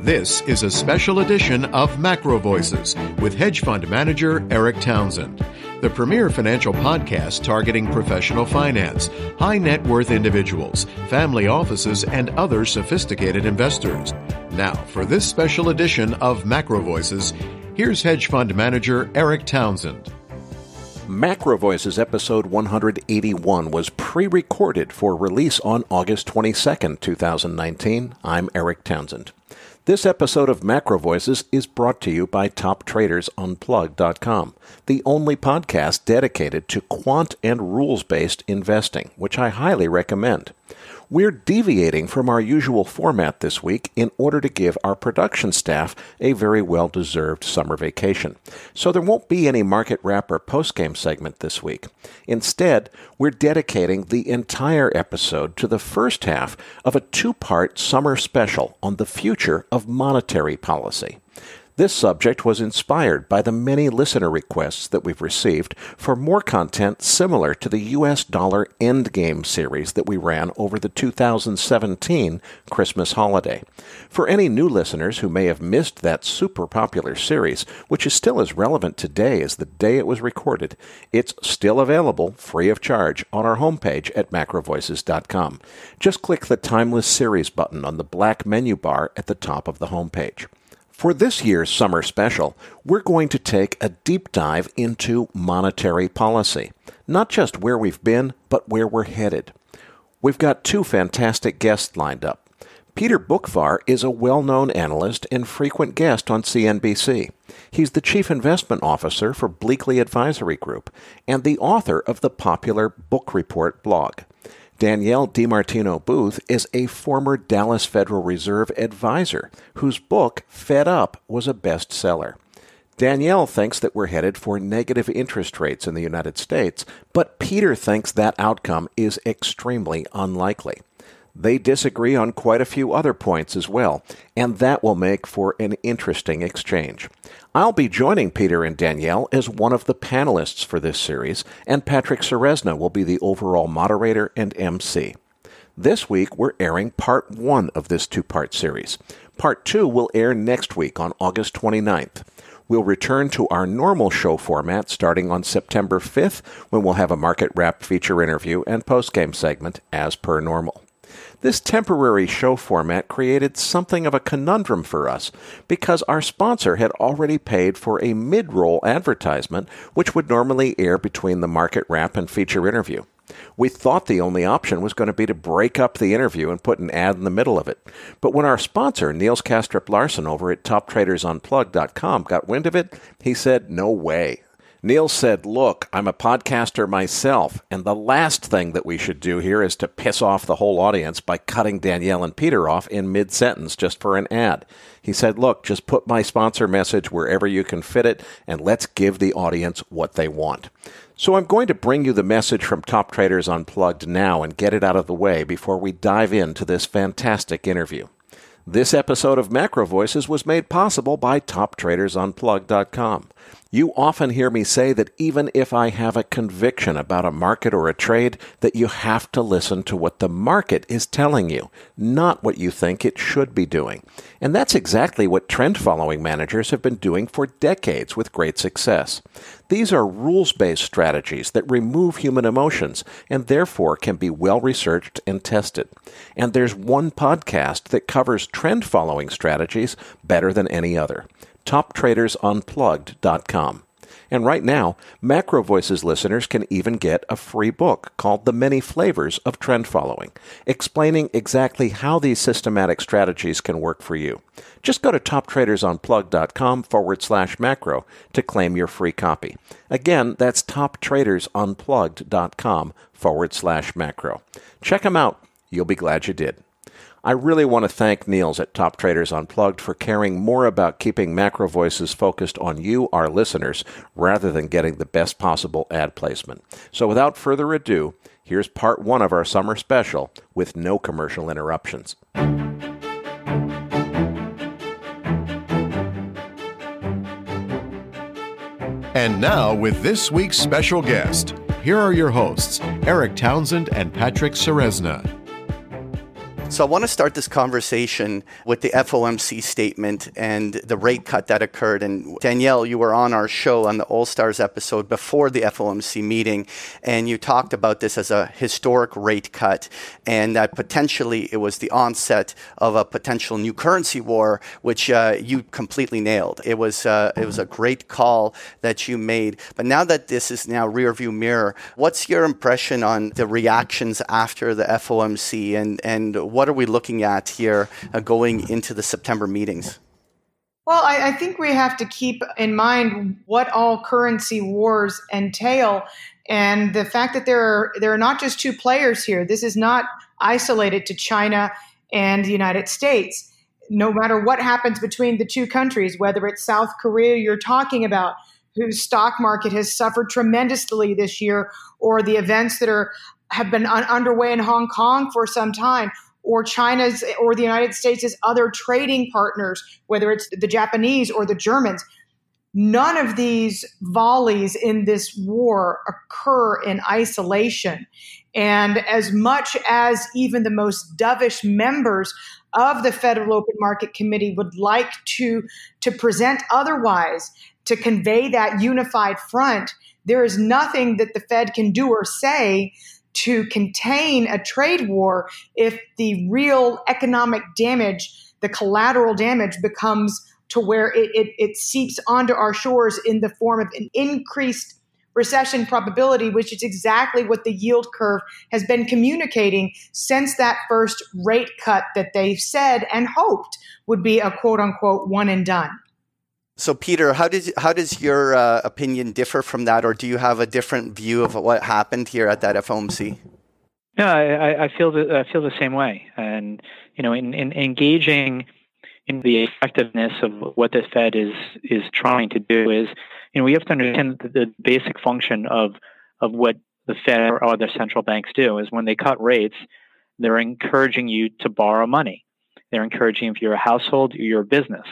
This is a special edition of Macro Voices with hedge fund manager Eric Townsend, the premier financial podcast targeting professional finance, high net worth individuals, family offices, and other sophisticated investors. Now, for this special edition of Macro Voices, here's hedge fund manager Eric Townsend. Macro Voices episode 181 was pre-recorded for release on August 22nd, 2019. I'm Eric Townsend. This episode of Macro Voices is brought to you by TopTradersUnplugged.com, the only podcast dedicated to quant and rules-based investing, which I highly recommend. We're deviating from our usual format this week in order to give our production staff a very well-deserved summer vacation. So there won't be any market wrap or postgame segment this week. Instead, we're dedicating the entire episode to the first half of a two-part summer special on the future of monetary policy. This subject was inspired by the many listener requests that we've received for more content similar to the U.S. dollar endgame series that we ran over the 2017 Christmas holiday. For any new listeners who may have missed that super popular series, which is still as relevant today as the day it was recorded, it's still available free of charge on our homepage at macrovoices.com. Just click the Timeless Series button on the black menu bar at the top of the homepage. For this year's summer special, we're going to take a deep dive into monetary policy. Not just where we've been, but where we're headed. We've got two fantastic guests lined up. Peter Boockvar is a well-known analyst and frequent guest on CNBC. He's the Chief Investment Officer for Bleakley Advisory Group and the author of the popular Book Report blog. Danielle DiMartino Booth is a former Dallas Federal Reserve advisor whose book, Fed Up, was a bestseller. Danielle thinks that we're headed for negative interest rates in the United States, but Peter thinks that outcome is extremely unlikely. They disagree on quite a few other points as well, and that will make for an interesting exchange. I'll be joining Peter and Danielle as one of the panelists for this series, and Patrick Ceresna will be the overall moderator and MC. This week, we're airing Part 1 of this two-part series. Part 2 will air next week on August 29th. We'll return to our normal show format starting on September 5th, when we'll have a market wrap feature interview and postgame segment as per normal. This temporary show format created something of a conundrum for us because our sponsor had already paid for a mid-roll advertisement which would normally air between the market wrap and feature interview. We thought the only option was going to be to break up the interview and put an ad in the middle of it. But when our sponsor, Niels Kastrup-Larsen over at TopTradersUnplugged.com, got wind of it, he said, "No way." Niels said, "Look, I'm a podcaster myself, and the last thing that we should do here is to piss off the whole audience by cutting Danielle and Peter off in mid-sentence just for an ad." He said, "Look, just put my sponsor message wherever you can fit it, and let's give the audience what they want." So I'm going to bring you the message from Top Traders Unplugged now and get it out of the way before we dive into this fantastic interview. This episode of Macro Voices was made possible by TopTradersUnplugged.com. You often hear me say that even if I have a conviction about a market or a trade, that you have to listen to what the market is telling you, not what you think it should be doing. And that's exactly what trend-following managers have been doing for decades with great success. These are rules-based strategies that remove human emotions and therefore can be well-researched and tested. And there's one podcast that covers trend-following strategies better than any other. TopTradersUnplugged.com. And right now, Macro Voices listeners can even get a free book called The Many Flavors of Trend Following, explaining exactly how these systematic strategies can work for you. Just go to TopTradersUnplugged.com/macro to claim your free copy. Again, that's TopTradersUnplugged.com/macro. Check them out. You'll be glad you did. I really want to thank Niels at Top Traders Unplugged for caring more about keeping Macro Voices focused on you, our listeners, rather than getting the best possible ad placement. So without further ado, here's part 1 of our summer special with no commercial interruptions. And now with this week's special guest, here are your hosts, Eric Townsend and Patrick Ceresna. So I want to start this conversation with the FOMC statement and the rate cut that occurred. And Danielle, you were on our show on the All Stars episode before the FOMC meeting, and you talked about this as a historic rate cut, and that potentially it was the onset of a potential new currency war, which you completely nailed. It was a great call that you made. But now that this is now rearview mirror, what's your impression on the reactions after the FOMC, and what are we looking at here going into the September meetings? Well, I think we have to keep in mind what all currency wars entail, and the fact that there are not just two players here. This is not isolated to China and the United States. No matter what happens between the two countries, whether it's South Korea you're talking about, whose stock market has suffered tremendously this year, or the events that have been underway in Hong Kong for some time, or China's or the United States' other trading partners, whether it's the Japanese or the Germans. None of these volleys in this war occur in isolation. And as much as even the most dovish members of the Federal Open Market Committee would like to present otherwise, to convey that unified front, there is nothing that the Fed can do or say to contain a trade war if the real economic damage, the collateral damage, becomes to where it seeps onto our shores in the form of an increased recession probability, which is exactly what the yield curve has been communicating since that first rate cut that they said and hoped would be a quote-unquote one and done. So, Peter, how does your opinion differ from that, or do you have a different view of what happened here at that FOMC? No, I feel the same way, and in engaging in the effectiveness of what the Fed is trying to do is, we have to understand the basic function of what the Fed or other central banks do is when they cut rates, they're encouraging you to borrow money. They're encouraging if you're a household or you're a business.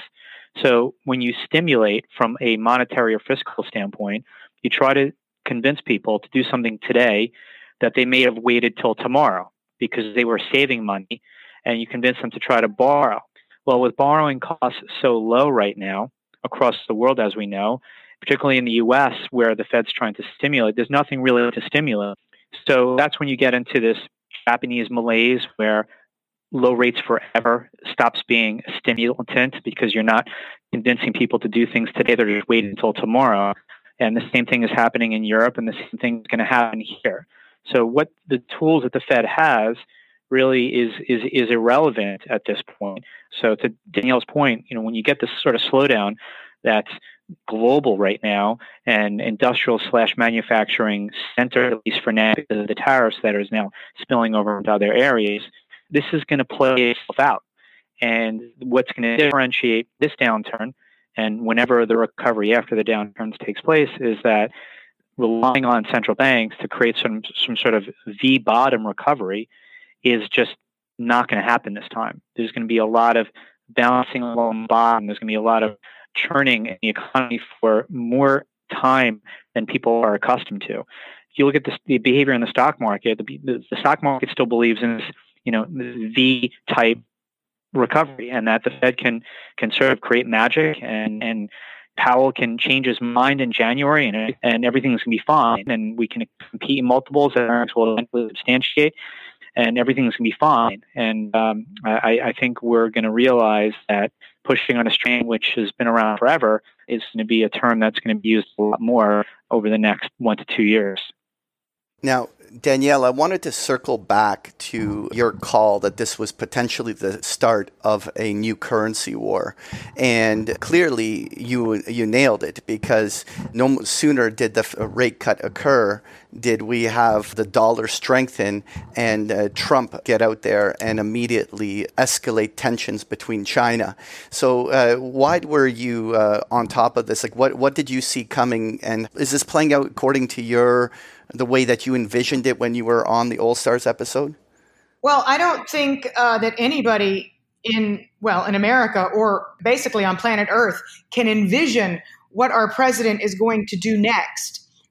So when you stimulate from a monetary or fiscal standpoint, you try to convince people to do something today that they may have waited till tomorrow because they were saving money, and you convince them to try to borrow. Well, with borrowing costs so low right now across the world, as we know, particularly in the U.S. where the Fed's trying to stimulate, there's nothing really to stimulate. So that's when you get into this Japanese malaise where low rates forever stops being a stimulant because you're not convincing people to do things today. They're just waiting until tomorrow. And the same thing is happening in Europe, and the same thing is going to happen here. So what the tools that the Fed has really is irrelevant at this point. So to Danielle's point, when you get this sort of slowdown that's global right now and industrial/manufacturing center, at least for now, because of the tariffs that is now spilling over into other areas, this is going to play itself out. And what's going to differentiate this downturn, and whenever the recovery after the downturn takes place, is that relying on central banks to create some sort of V-bottom recovery is just not going to happen this time. There's going to be a lot of balancing along the bottom. There's going to be a lot of churning in the economy for more time than people are accustomed to. If you look at the behavior in the stock market, the stock market still believes in this V-type recovery, and that the Fed can sort of create magic, and Powell can change his mind in January, and everything's going to be fine, and we can compete in multiples that earnings will eventually substantiate, and everything's going to be fine. And I think we're going to realize that pushing on a string, which has been around forever, is going to be a term that's going to be used a lot more over the next 1 to 2 years. Now, Danielle, I wanted to circle back to your call that this was potentially the start of a new currency war. And clearly you nailed it, because no sooner did the rate cut occur did we have the dollar strengthen and Trump get out there and immediately escalate tensions between China. So why were you on top of this? Like, what did you see coming? And is this playing out according to the way that you envisioned it when you were on the All Stars episode? Well, I don't think that anybody in America or basically on planet Earth can envision what our president is going to do next.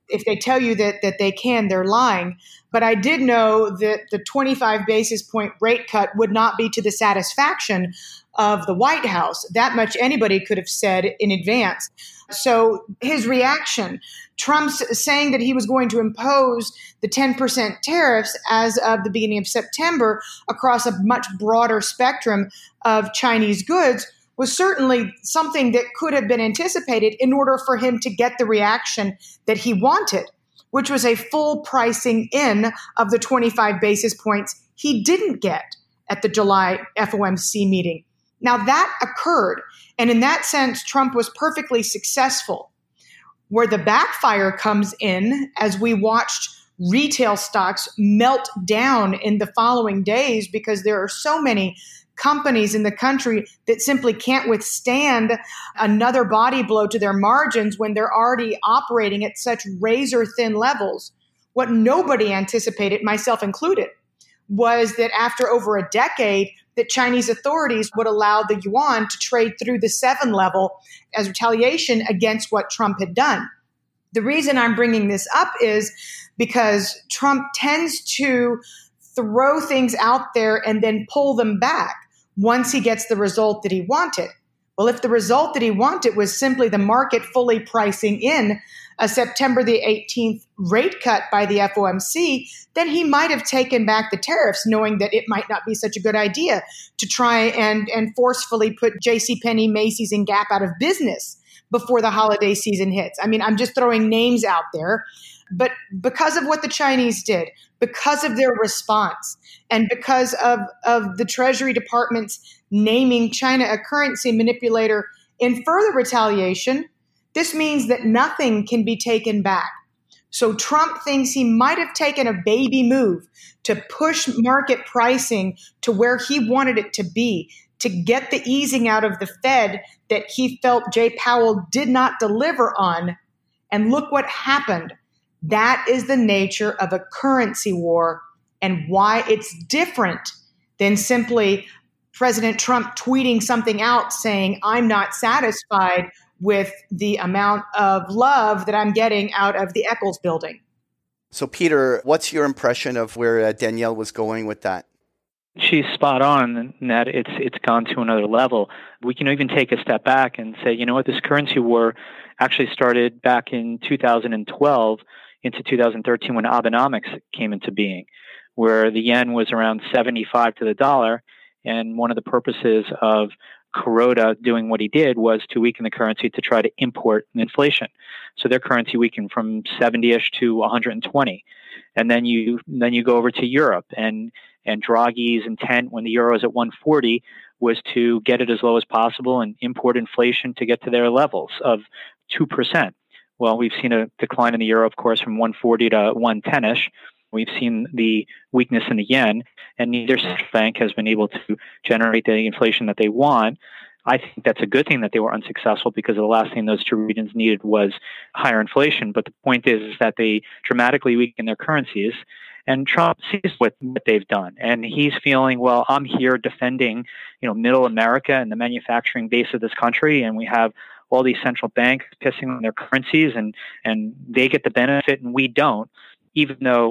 if they tell you that they can, they're lying. But I did know that the 25 basis point rate cut would not be to the satisfaction of the White House. That much anybody could have said in advance. So his reaction, Trump's saying that he was going to impose the 10% tariffs as of the beginning of September across a much broader spectrum of Chinese goods, was certainly something that could have been anticipated in order for him to get the reaction that he wanted, which was a full pricing in of the 25 basis points he didn't get at the July FOMC meeting. Now that occurred, and in that sense, Trump was perfectly successful. Where the backfire comes in, as we watched retail stocks melt down in the following days because there are so many companies in the country that simply can't withstand another body blow to their margins when they're already operating at such razor-thin levels. What nobody anticipated, myself included, was that after over a decade, that Chinese authorities would allow the yuan to trade through the 7 level as retaliation against what Trump had done. The reason I'm bringing this up is because Trump tends to throw things out there and then pull them back once he gets the result that he wanted. Well, if the result that he wanted was simply the market fully pricing in a September the 18th rate cut by the FOMC, then he might have taken back the tariffs, knowing that it might not be such a good idea to try and forcefully put JCPenney, Macy's, and Gap out of business before the holiday season hits. I mean, I'm just throwing names out there. But because of what the Chinese did, because of their response, and because of the Treasury Department's naming China a currency manipulator in further retaliation, this means that nothing can be taken back. So Trump thinks he might have taken a baby move to push market pricing to where he wanted it to be, to get the easing out of the Fed that he felt Jay Powell did not deliver on. And look what happened. That is the nature of a currency war and why it's different than simply President Trump tweeting something out saying, I'm not satisfied with the amount of love that I'm getting out of the Eccles building. So, Peter, what's your impression of where Danielle was going with that? She's spot on in that it's gone to another level. We can even take a step back and say, you know what, this currency war actually started back in 2012 into 2013 when Abenomics came into being, where the yen was around 75 to the dollar. And one of the purposes of Kuroda doing what he did was to weaken the currency to try to import inflation. So their currency weakened from 70-ish to 120. And then you go over to Europe, and Draghi's intent when the euro is at 140 was to get it as low as possible and import inflation to get to their levels of 2%. Well, we've seen a decline in the euro, of course, from 140 to 110-ish. We've seen the weakness in the yen, and neither central bank has been able to generate the inflation that they want. I think that's a good thing that they were unsuccessful, because the last thing those two regions needed was higher inflation. But the point is that they dramatically weakened their currencies, and Trump sees what they've done. And he's feeling, well, I'm here defending, middle America and the manufacturing base of this country, and we have all these central banks pissing on their currencies, and they get the benefit and we don't, even though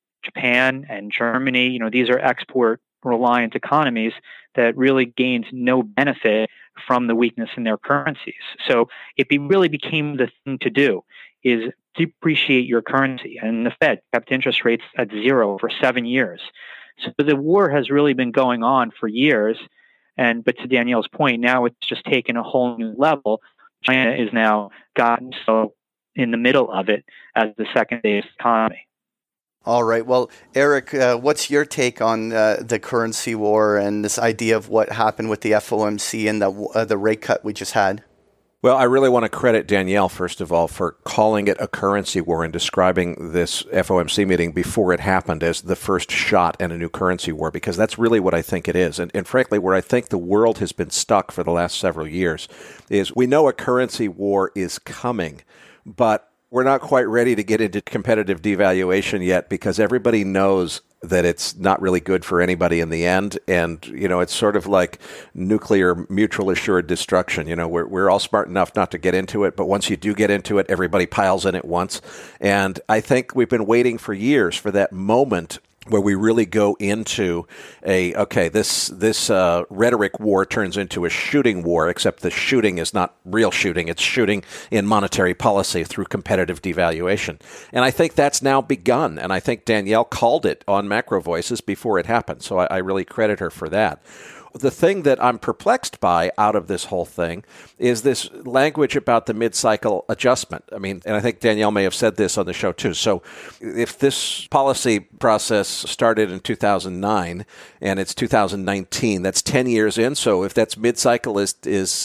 Japan and Germany, these are export-reliant economies that really gained no benefit from the weakness in their currencies. So it really became the thing to do, is depreciate your currency. And the Fed kept interest rates at 0 for 7 years. So the war has really been going on for years. But to Danielle's point, now it's just taken a whole new level. China is now gotten so in the middle of it as the second biggest economy. All right. Well, Eric, what's your take on the currency war and this idea of what happened with the FOMC and the rate cut we just had? Well, I really want to credit Danielle, first of all, for calling it a currency war and describing this FOMC meeting before it happened as the first shot at a new currency war, because that's really what I think it is. And frankly, where I think the world has been stuck for the last several years is we know a currency war is coming, but we're not quite ready to get into competitive devaluation yet because everybody knows that it's not really good for anybody in the end. And, it's sort of like nuclear mutual assured destruction. We're all smart enough not to get into it, but once you do get into it, everybody piles in at once. And I think we've been waiting for years for that moment where we really go into this rhetoric war turns into a shooting war, except the shooting is not real shooting. It's shooting in monetary policy through competitive devaluation. And I think that's now begun. And I think Danielle called it on Macro Voices before it happened. So I really credit her for that. The thing that I'm perplexed by out of this whole thing is this language about the mid-cycle adjustment. And I think Danielle may have said this on the show too. So if this policy process started in 2009 and it's 2019, that's 10 years in. So if that's mid-cycle is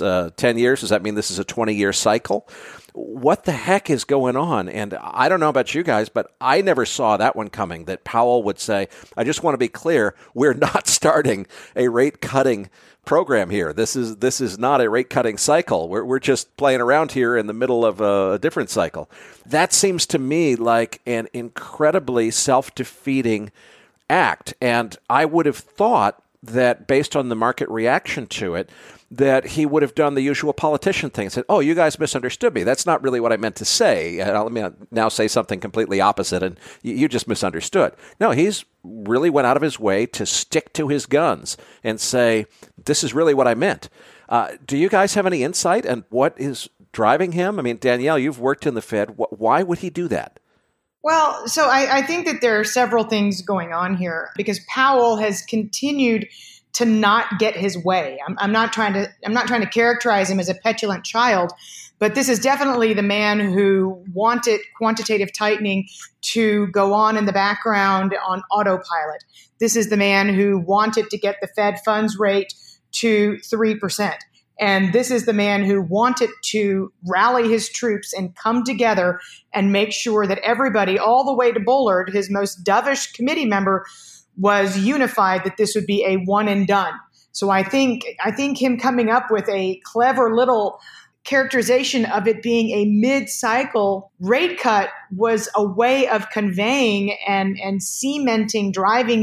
10 years, does that mean this is a 20-year cycle? What the heck is going on? And I don't know about you guys, but I never saw that one coming, that Powell would say, I just want to be clear, we're not starting a rate cutting program here. This is not a rate cutting cycle. We're just playing around here in the middle of a different cycle. That seems to me like an incredibly self-defeating act. And I would have thought that based on the market reaction to it, that he would have done the usual politician thing and said, oh, you guys misunderstood me. That's not really what I meant to say. Let me now say something completely opposite, and you just misunderstood. No, he's really went out of his way to stick to his guns and say, this is really what I meant. Do you guys have any insight on what is driving him? Danielle, you've worked in the Fed. Why would he do that? Well, so I think that there are several things going on here because Powell has continued to not get his way. I'm not trying to characterize him as a petulant child, but this is definitely the man who wanted quantitative tightening to go on in the background on autopilot. This is the man who wanted to get the Fed funds rate to 3%. And this is the man who wanted to rally his troops and come together and make sure that everybody, all the way to Bullard, his most dovish committee member, was unified that this would be a one and done. So I think him coming up with a clever little characterization of it being a mid-cycle rate cut was a way of conveying and cementing, driving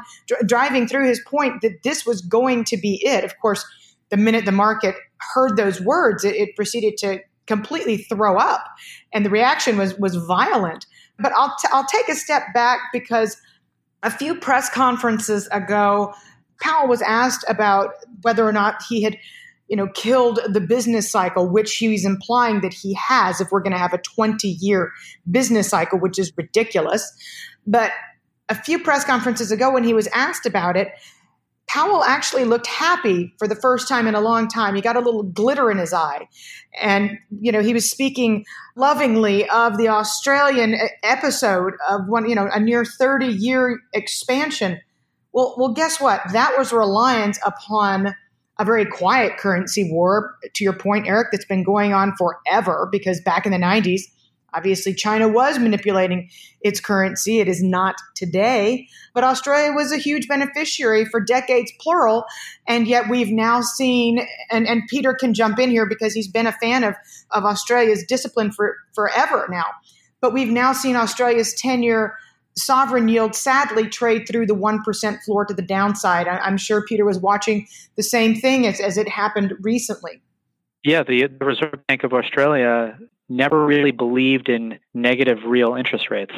through his point that this was going to be it. Of course, the minute the market heard those words, it proceeded to completely throw up, and the reaction was violent. But I'll take a step back because a few press conferences ago, Powell was asked about whether or not he had, killed the business cycle, which he's implying that he has if we're going to have a 20-year business cycle, which is ridiculous. But a few press conferences ago when he was asked about it, Powell actually looked happy for the first time in a long time. He got a little glitter in his eye. And, he was speaking lovingly of the Australian episode of a near 30-year expansion. Well, guess what? That was reliant upon a very quiet currency war, to your point, Eric, that's been going on forever, because back in the 90s, obviously, China was manipulating its currency. It is not today. But Australia was a huge beneficiary for decades, plural. And yet we've now seen, and Peter can jump in here because he's been a fan of Australia's discipline for forever now. But we've now seen Australia's 10-year sovereign yield sadly trade through the 1% floor to the downside. I'm sure Peter was watching the same thing as it happened recently. Yeah, the Reserve Bank of Australia never really believed in negative real interest rates.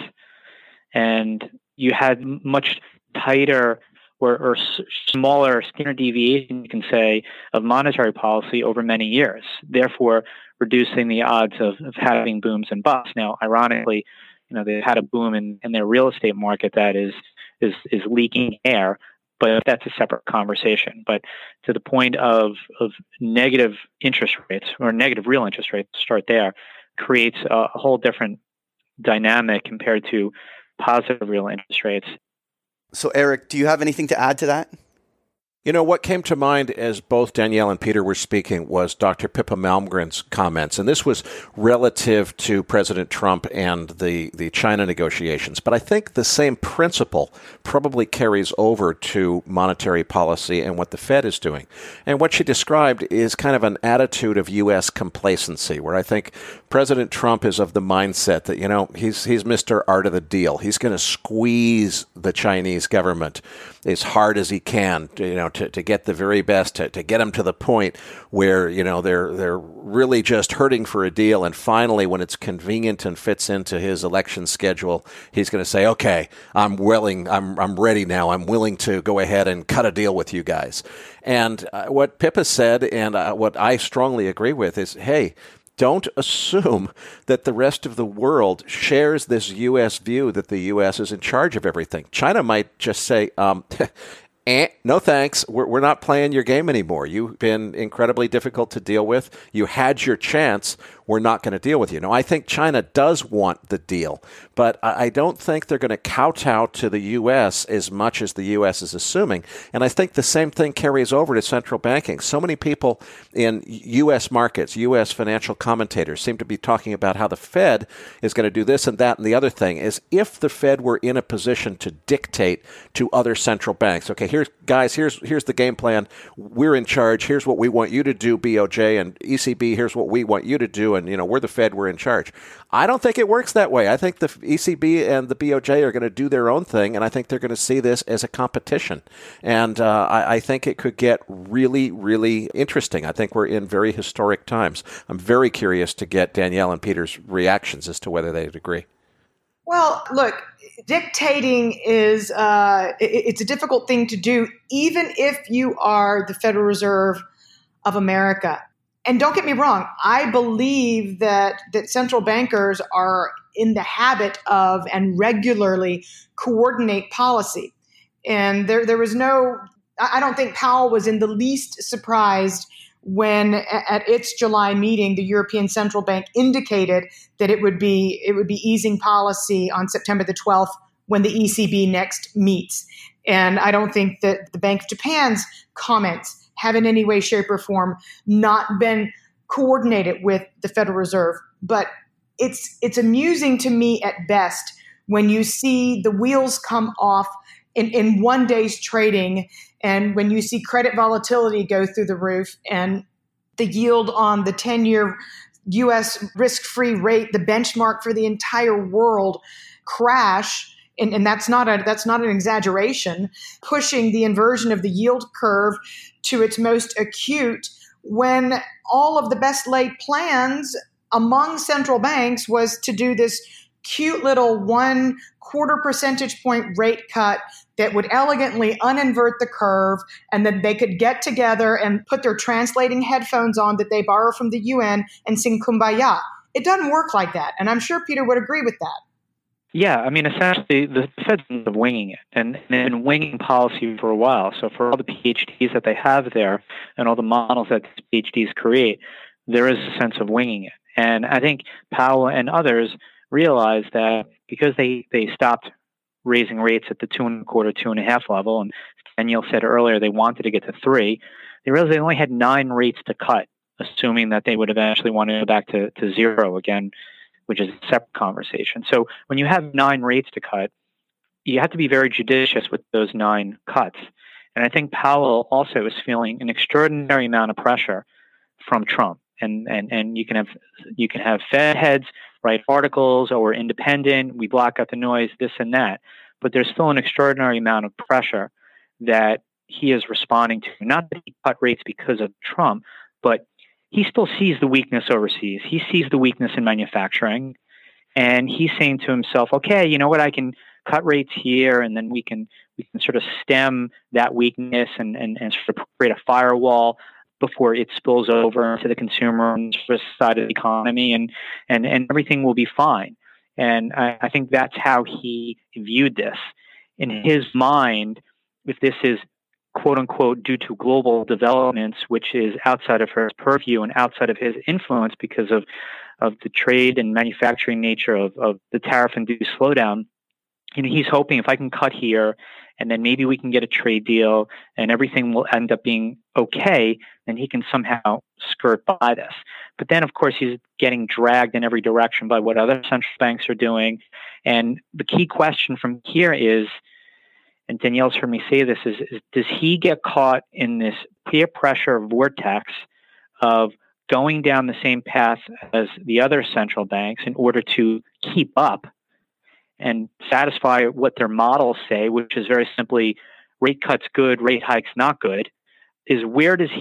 And you had much tighter or smaller standard deviation, you can say, of monetary policy over many years, therefore reducing the odds of having booms and busts. Now, ironically, they've had a boom in their real estate market that is leaking air, but that's a separate conversation. But to the point of negative interest rates or negative real interest rates, start there, creates a whole different dynamic compared to positive real interest rates. So, Eric, do you have anything to add to that? You know, what came to mind as both Danielle and Peter were speaking was Dr. Pippa Malmgren's comments, and this was relative to President Trump and the China negotiations. But I think the same principle probably carries over to monetary policy and what the Fed is doing. And what she described is kind of an attitude of U.S. complacency, where I think President Trump is of the mindset that, you know, he's Mr. Art of the Deal. He's going to squeeze the Chinese government as hard as he can, to get the very best, to get them to the point where, you know, they're really just hurting for a deal. And finally, when it's convenient and fits into his election schedule, he's going to say, okay, I'm ready now. I'm willing to go ahead and cut a deal with you guys. And what Pippa said, and what I strongly agree with, is, hey, don't assume that the rest of the world shares this U.S. view that the U.S. is in charge of everything. China might just say, no thanks, we're not playing your game anymore. You've been incredibly difficult to deal with. You had your chance. We're not going to deal with you. Now, I think China does want the deal, but I don't think they're going to kowtow to the U.S. as much as the U.S. is assuming. And I think the same thing carries over to central banking. So many people in U.S. markets, U.S. financial commentators, seem to be talking about how the Fed is going to do this and that and the other thing, as if the Fed were in a position to dictate to other central banks. Okay, here's the game plan. We're in charge. Here's what we want you to do, BOJ and ECB. Here's what we want you to do. And, you know, we're the Fed, we're in charge. I don't think it works that way. I think the ECB and the BOJ are going to do their own thing, and I think they're going to see this as a competition. And I think it could get really, really interesting. I think we're in very historic times. I'm very curious to get Danielle and Peter's reactions as to whether they'd agree. Well, look, dictating is it's a difficult thing to do, even if you are the Federal Reserve of America. And don't get me wrong, I believe that central bankers are in the habit of and regularly coordinate policy. And there was I don't think Powell was in the least surprised when at its July meeting, the European Central Bank indicated that it would be easing policy on September the 12th when the ECB next meets. And I don't think that the Bank of Japan's comments have in any way, shape, or form not been coordinated with the Federal Reserve. But it's amusing to me at best when you see the wheels come off in one day's trading, and when you see credit volatility go through the roof and the yield on the 10-year U.S. risk-free rate, the benchmark for the entire world, crash. And that's not an exaggeration, pushing the inversion of the yield curve to its most acute, when all of the best laid plans among central banks was to do this cute little 1/4 percentage point rate cut that would elegantly uninvert the curve, and then they could get together and put their translating headphones on that they borrow from the UN and sing Kumbaya. It doesn't work like that. And I'm sure Peter would agree with that. Yeah, I mean, essentially, the Fed's winging it, and they've been winging policy for a while. So for all the PhDs that they have there and all the models that these PhDs create, there is a sense of winging it. And I think Powell and others realized that because they stopped raising rates at the 2.25, 2.5 level, and Danielle said earlier they wanted to get to 3, they realized they only had 9 rates to cut, assuming that they would eventually want to go back to 0 again, which is a separate conversation. So when you have 9 rates to cut, you have to be very judicious with those 9 cuts. And I think Powell also is feeling an extraordinary amount of pressure from Trump. And you can have Fed heads write articles, or we're independent, we block out the noise, this and that. But there's still an extraordinary amount of pressure that he is responding to. Not that he cut rates because of Trump, but he still sees the weakness overseas. He sees the weakness in manufacturing, and he's saying to himself, okay, you know what, I can cut rates here, and then we can sort of stem that weakness and sort of create a firewall before it spills over into the consumer and side of the economy, and everything will be fine. And I think that's how he viewed this. In his mind, if this is quote unquote due to global developments, which is outside of his purview and outside of his influence because of the trade and manufacturing nature of the tariff-induced slowdown, he's hoping if I can cut here and then maybe we can get a trade deal and everything will end up being okay, then he can somehow skirt by this. But then, of course, he's getting dragged in every direction by what other central banks are doing. And the key question from here is, and Danielle's heard me say this, is does he get caught in this peer pressure vortex of going down the same path as the other central banks in order to keep up and satisfy what their models say, which is very simply rate cuts good, rate hikes not good, is where does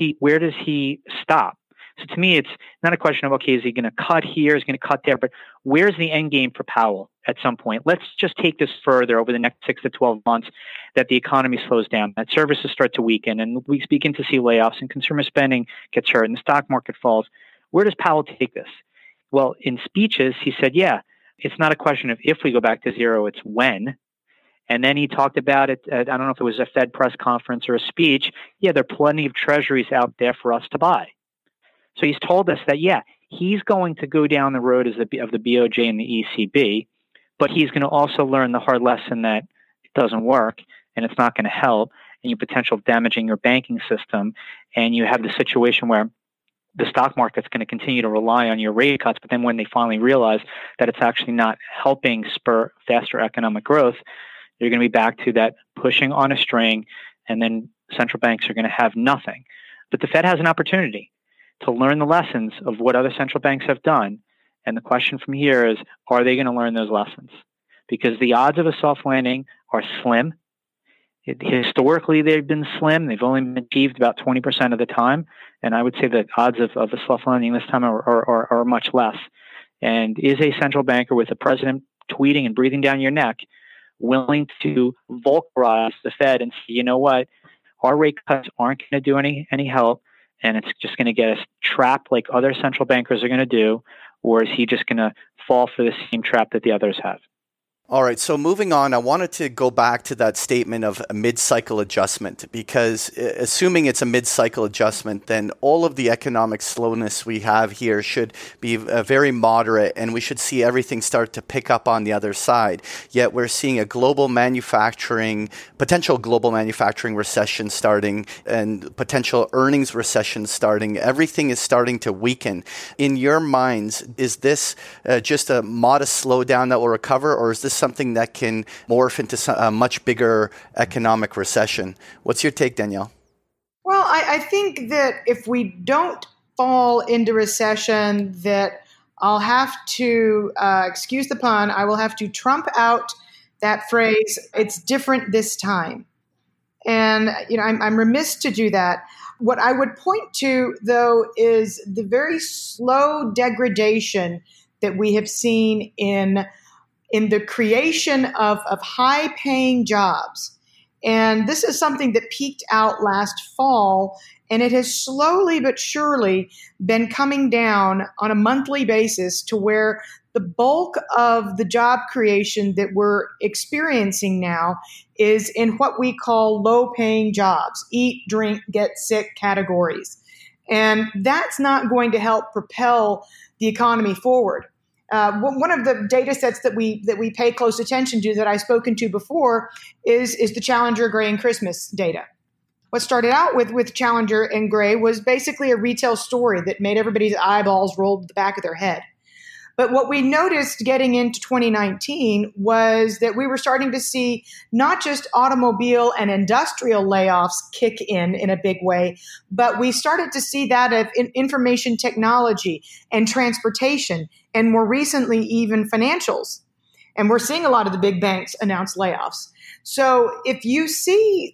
he stop? So to me, it's not a question of, okay, is he going to cut here, is he going to cut there, but where's the end game for Powell at some point? Let's just take this further over the next 6 to 12 months, that the economy slows down, that services start to weaken, and we begin to see layoffs and consumer spending gets hurt and the stock market falls. Where does Powell take this? Well, in speeches, he said, yeah, it's not a question of if we go back to zero, it's when. And then he talked about it at, I don't know if it was a Fed press conference or a speech. Yeah, there are plenty of treasuries out there for us to buy. So he's told us that, yeah, he's going to go down the road of the BOJ and the ECB, but he's going to also learn the hard lesson that it doesn't work and it's not going to help, and you potential damaging your banking system. And you have the situation where the stock market's going to continue to rely on your rate cuts, but then when they finally realize that it's actually not helping spur faster economic growth, you're going to be back to that pushing on a string, and then central banks are going to have nothing. But the Fed has an opportunity to learn the lessons of what other central banks have done. And the question from here is, are they going to learn those lessons? Because the odds of a soft landing are slim. Historically, they've been slim. They've only been achieved about 20% of the time. And I would say the odds of a soft landing this time are much less. And is a central banker with the president tweeting and breathing down your neck willing to vulgarize the Fed and say, you know what, our rate cuts aren't going to do any help, and it's just going to get us trapped like other central bankers are going to do, or is he just going to fall for the same trap that the others have? All right, so moving on, I wanted to go back to that statement of a mid-cycle adjustment, because assuming it's a mid-cycle adjustment, then all of the economic slowness we have here should be very moderate, and we should see everything start to pick up on the other side. Yet we're seeing a potential global manufacturing recession starting, and potential earnings recession starting. Everything is starting to weaken. In your minds, is this just a modest slowdown that will recover, or is this something that can morph into a much bigger economic recession? What's your take, Danielle? Well, I think that if we don't fall into recession, that I'll have to, excuse the pun, I will have to trump out that phrase, it's different this time. And, I'm remiss to do that. What I would point to, though, is the very slow degradation that we have seen in the creation of high-paying jobs. And this is something that peaked out last fall, and it has slowly but surely been coming down on a monthly basis to where the bulk of the job creation that we're experiencing now is in what we call low-paying jobs, eat, drink, get sick categories. And that's not going to help propel the economy forward. One of the data sets that we pay close attention to that I've spoken to before is the Challenger Gray and Christmas data. What started out with Challenger and Gray was basically a retail story that made everybody's eyeballs roll to the back of their head. But what we noticed getting into 2019 was that we were starting to see not just automobile and industrial layoffs kick in a big way, but we started to see that of information technology and transportation, and more recently, even financials. And we're seeing a lot of the big banks announce layoffs. So if you see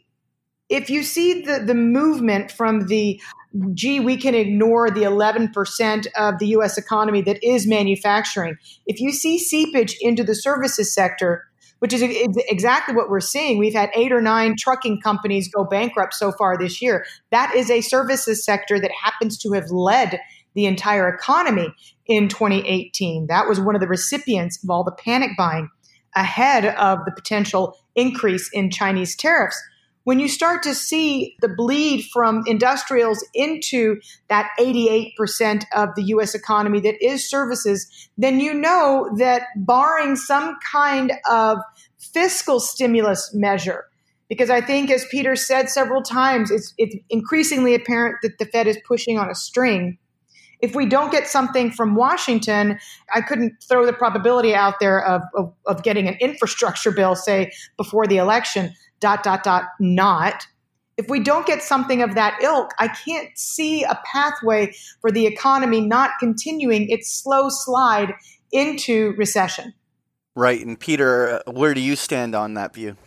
the movement from the, we can ignore the 11% of the U.S. economy that is manufacturing. If you see seepage into the services sector, which is exactly what we're seeing. We've had 8 or 9 trucking companies go bankrupt so far this year. That is a services sector that happens to have led the entire economy in 2018. That was one of the recipients of all the panic buying ahead of the potential increase in Chinese tariffs. When you start to see the bleed from industrials into that 88% of the U.S. economy that is services, then you know that barring some kind of fiscal stimulus measure. Because I think, as Peter said several times, it's increasingly apparent that the Fed is pushing on a string. If we don't get something from Washington, I couldn't throw the probability out there of getting an infrastructure bill, say, before the election, ... not. If we don't get something of that ilk, I can't see a pathway for the economy not continuing its slow slide into recession. Right. And Peter, where do you stand on that view?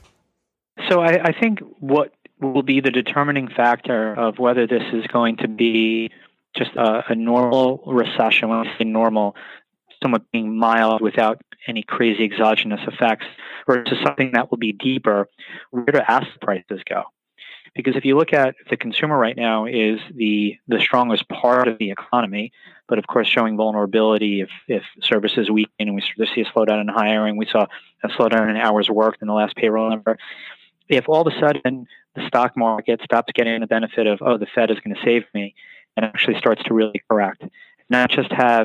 So I think what will be the determining factor of whether this is going to be just a normal recession, when I say normal, somewhat being mild without any crazy exogenous effects, or to something that will be deeper, where do asset prices go? Because if you look at the consumer right now is the strongest part of the economy, but of course showing vulnerability if services weaken and we start to see a slowdown in hiring. We saw a slowdown in hours worked in the last payroll number. If all of a sudden the stock market stops getting the benefit of, the Fed is going to save me, and actually starts to really correct, not just have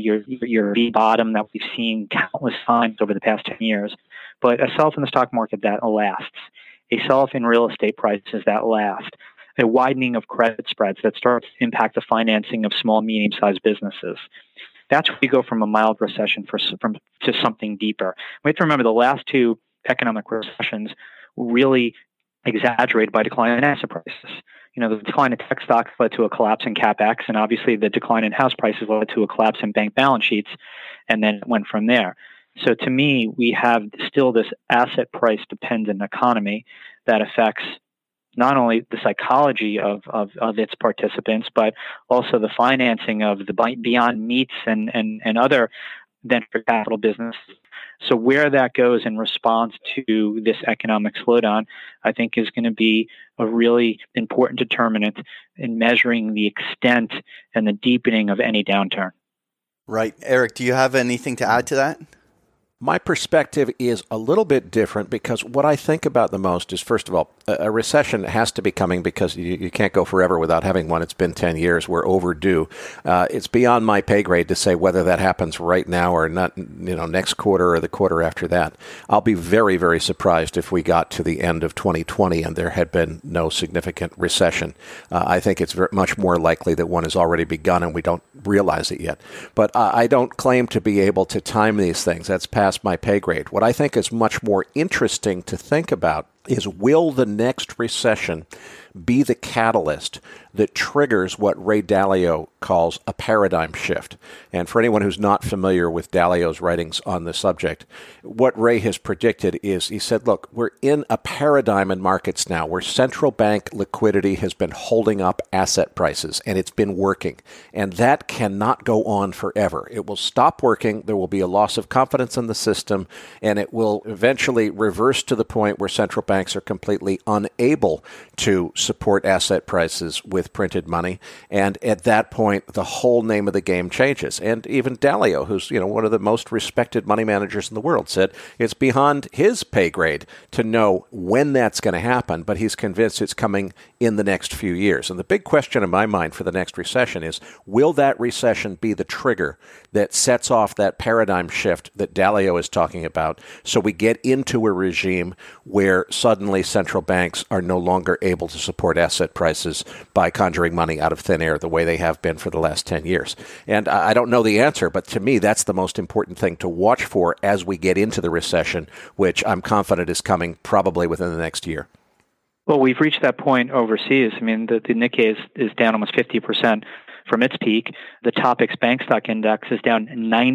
your V bottom that we've seen countless times over the past 10 years, but a sell-off in the stock market that lasts, a sell-off in real estate prices that last, a widening of credit spreads that starts to impact the financing of small, medium-sized businesses. That's where you go from a mild recession to something deeper. We have to remember the last two economic recessions really exaggerated by decline in asset prices. The decline in tech stocks led to a collapse in CapEx, and obviously the decline in house prices led to a collapse in bank balance sheets, and then it went from there. So to me, we have still this asset price dependent economy that affects not only the psychology of its participants, but also the financing of the Beyond Meats and other venture capital businesses. So where that goes in response to this economic slowdown, I think is going to be a really important determinant in measuring the extent and the deepening of any downturn. Right. Eric, do you have anything to add to that? My perspective is a little bit different because what I think about the most is, first of all, a recession has to be coming because you can't go forever without having one. It's been 10 years. We're overdue. It's beyond my pay grade to say whether that happens right now or not, next quarter or the quarter after that. I'll be very, very surprised if we got to the end of 2020 and there had been no significant recession. I think it's much more likely that one has already begun and we don't realize it yet. But I don't claim to be able to time these things. That's past my pay grade. What I think is much more interesting to think about is, will the next recession be the catalyst that triggers what Ray Dalio calls a paradigm shift? And for anyone who's not familiar with Dalio's writings on the subject, what Ray has predicted is, he said, look, we're in a paradigm in markets now where central bank liquidity has been holding up asset prices, and it's been working. And that cannot go on forever. It will stop working. There will be a loss of confidence in the system, and it will eventually reverse to the point where central banks are completely unable to support asset prices with printed money. And at that point, the whole name of the game changes. And even Dalio, who's one of the most respected money managers in the world, said it's beyond his pay grade to know when that's going to happen, but he's convinced it's coming in the next few years. And the big question in my mind for the next recession is, will that recession be the trigger that sets off that paradigm shift that Dalio is talking about, so we get into a regime where suddenly central banks are no longer able to support asset prices by conjuring money out of thin air the way they have been for the last 10 years? And I don't know the answer, but to me, that's the most important thing to watch for as we get into the recession, which I'm confident is coming probably within the next year. Well, we've reached that point overseas. I mean, the Nikkei is down almost 50% from its peak. The Topix Bank Stock Index is down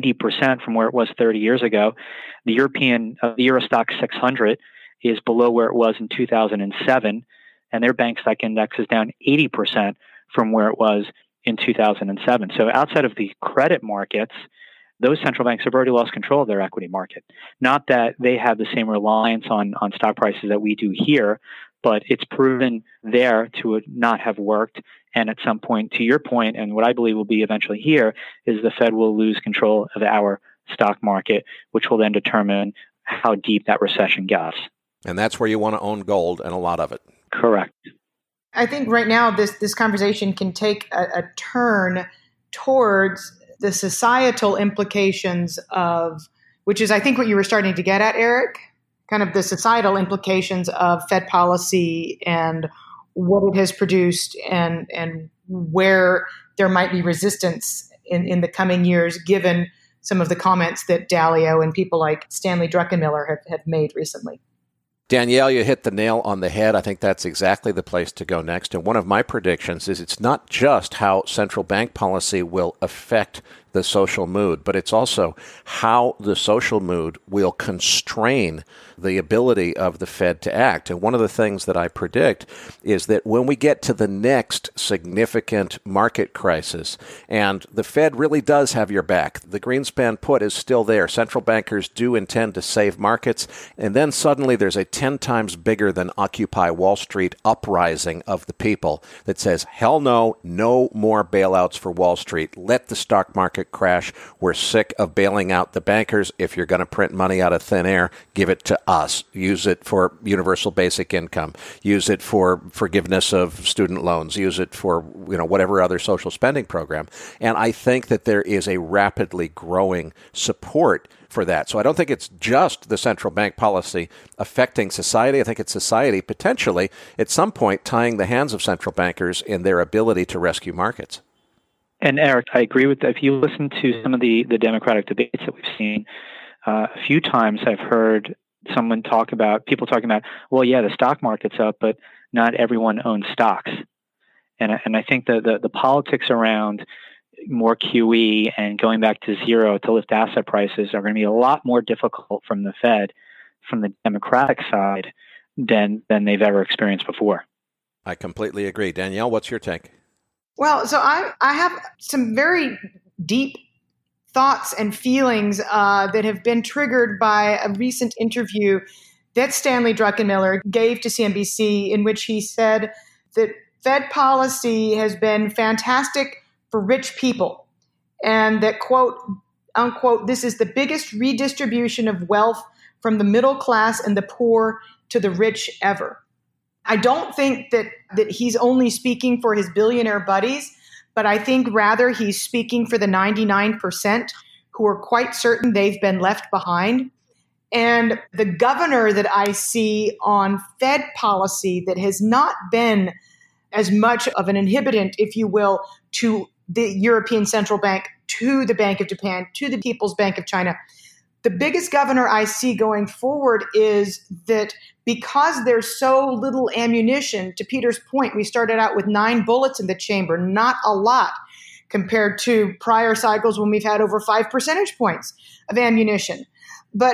90% from where it was 30 years ago. The Eurostoxx 600 is below where it was in 2007, and their bank stock index is down 80% from where it was in 2007. So outside of the credit markets, those central banks have already lost control of their equity market. Not that they have the same reliance on stock prices that we do here, but it's proven there to not have worked. And at some point, to your point, and what I believe will be eventually here, is the Fed will lose control of our stock market, which will then determine how deep that recession gets. And that's where you want to own gold, and a lot of it. Correct. I think right now this conversation can take a turn towards the societal implications of, which is I think what you were starting to get at, Eric, kind of the societal implications of Fed policy and what it has produced and where there might be resistance in the coming years, given some of the comments that Dalio and people like Stanley Druckenmiller have made recently. Danielle, you hit the nail on the head. I think that's exactly the place to go next. And one of my predictions is it's not just how central bank policy will affect the social mood, but it's also how the social mood will constrain the ability of the Fed to act. And one of the things that I predict is that when we get to the next significant market crisis, and the Fed really does have your back, the Greenspan put is still there. Central bankers do intend to save markets. And then suddenly there's a 10 times bigger than Occupy Wall Street uprising of the people that says, hell no, no more bailouts for Wall Street. Let the stock market crash. We're sick of bailing out the bankers. If you're going to print money out of thin air, give it to us. Use it for universal basic income. Use it for forgiveness of student loans. Use it for whatever other social spending program. And I think that there is a rapidly growing support for that. So I don't think it's just the central bank policy affecting society. I think it's society potentially at some point tying the hands of central bankers in their ability to rescue markets. And Eric, I agree with that. If you listen to some of the Democratic debates that we've seen, a few times I've heard people talking about, well, yeah, the stock market's up, but not everyone owns stocks. And I think the politics around more QE and going back to zero to lift asset prices are going to be a lot more difficult from the Fed, from the Democratic side, than they've ever experienced before. I completely agree. Danielle, what's your take? Well, so I have some very deep thoughts and feelings that have been triggered by a recent interview that Stanley Druckenmiller gave to CNBC, in which he said that Fed policy has been fantastic for rich people, and that, quote, unquote, this is the biggest redistribution of wealth from the middle class and the poor to the rich ever. I don't think that he's only speaking for his billionaire buddies, but I think rather he's speaking for the 99% who are quite certain they've been left behind. And the governor that I see on Fed policy that has not been as much of an inhibitant, if you will, to the European Central Bank, to the Bank of Japan, to the People's Bank of China. The biggest governor I see going forward is that because there's so little ammunition, to Peter's point, we started out with 9 bullets in the chamber, not a lot compared to prior cycles when we've had over 5 percentage points of ammunition. But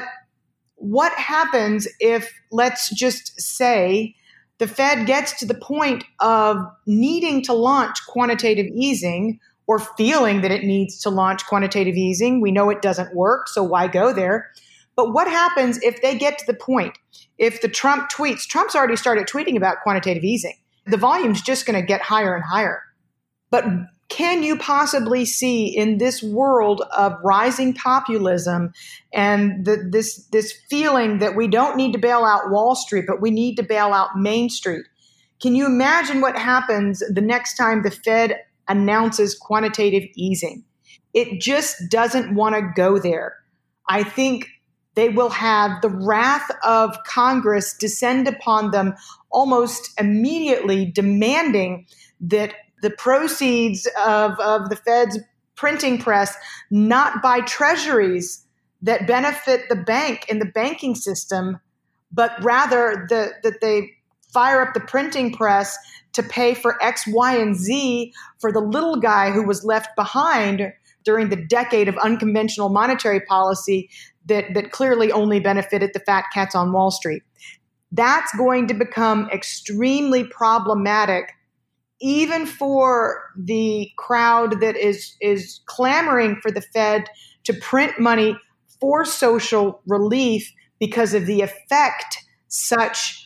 what happens if, let's just say, the Fed gets to the point of needing to launch quantitative easing or feeling that it needs to launch quantitative easing? We know it doesn't work, so why go there? But what happens if they get to the point, if the Trump tweets, Trump's already started tweeting about quantitative easing, the volume's just going to get higher and higher. But can you possibly see in this world of rising populism and this feeling that we don't need to bail out Wall Street, but we need to bail out Main Street? Can you imagine what happens the next time the Fed announces quantitative easing? It just doesn't want to go there. I think they will have the wrath of Congress descend upon them almost immediately, demanding that the proceeds of the Fed's printing press not buy treasuries that benefit the bank and the banking system, but rather that they fire up the printing press to pay for X, Y, and Z for the little guy who was left behind during the decade of unconventional monetary policy that clearly only benefited the fat cats on Wall Street. That's going to become extremely problematic, even for the crowd that is clamoring for the Fed to print money for social relief because of the effect such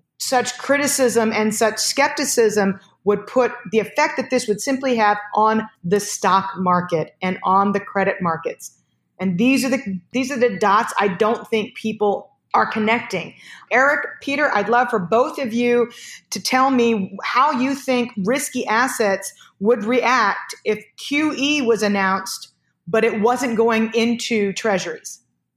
criticism and such skepticism would put, the effect that this would simply have on the stock market and on the credit markets. And these are the dots I don't think people are connecting. Eric, Peter, I'd love for both of you to tell me how you think risky assets would react if QE was announced, but it wasn't going into treasuries.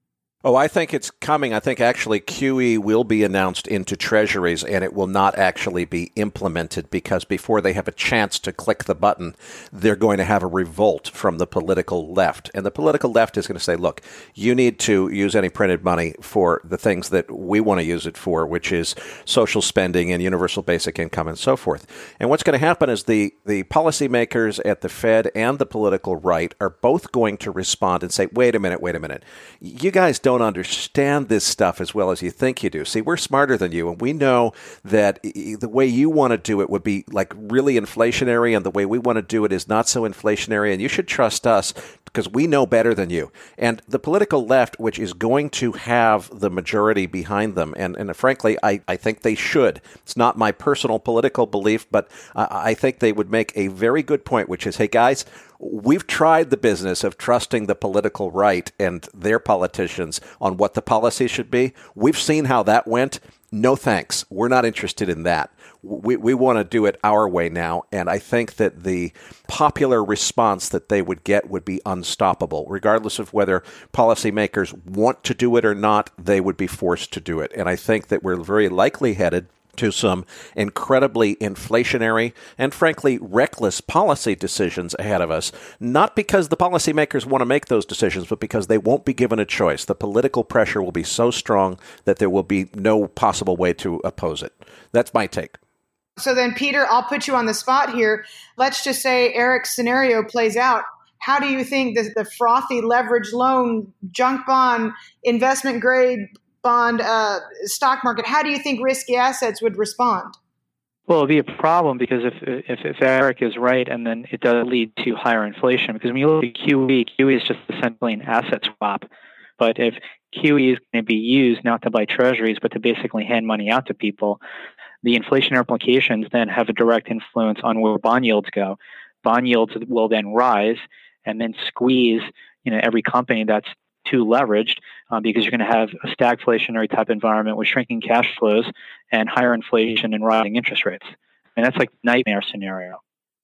Oh, I think it's coming. I think actually QE will be announced into treasuries, and it will not actually be implemented because before they have a chance to click the button, they're going to have a revolt from the political left. And the political left is going to say, look, you need to use any printed money for the things that we want to use it for, which is social spending and universal basic income and so forth. And what's going to happen is the policymakers at the Fed and the political right are both going to respond and say, wait a minute. You guys don't understand this stuff as well as you think you do. See, we're smarter than you, and we know that the way you want to do it would be like really inflationary, and the way we want to do it is not so inflationary, and you should trust us because we know better than you. And the political left, which is going to have the majority behind them, and frankly, I think they should. It's not my personal political belief, but I think they would make a very good point, which is, hey, guys, we've tried the business of trusting the political right and their politicians on what the policy should be. We've seen how that went. No thanks. We're not interested in that. We want to do it our way now, and I think that the popular response that they would get would be unstoppable. Regardless of whether policymakers want to do it or not, they would be forced to do it. And I think that we're very likely headed to some incredibly inflationary and, frankly, reckless policy decisions ahead of us, not because the policymakers want to make those decisions, but because they won't be given a choice. The political pressure will be so strong that there will be no possible way to oppose it. That's my take. So then, Peter, I'll put you on the spot here. Let's just say Eric's scenario plays out. How do you think the frothy leverage loan, junk bond, investment grade bond, stock market, how do you think risky assets would respond? Well, it'll be a problem because if Eric is right, and then it does lead to higher inflation. Because when you look at QE is just essentially an asset swap. But if QE is going to be used not to buy treasuries, but to basically hand money out to people, the inflation implications then have a direct influence on where bond yields go. Bond yields will then rise and then squeeze, every company that's too leveraged because you're going to have a stagflationary type environment with shrinking cash flows and higher inflation and rising interest rates. And that's like a nightmare scenario.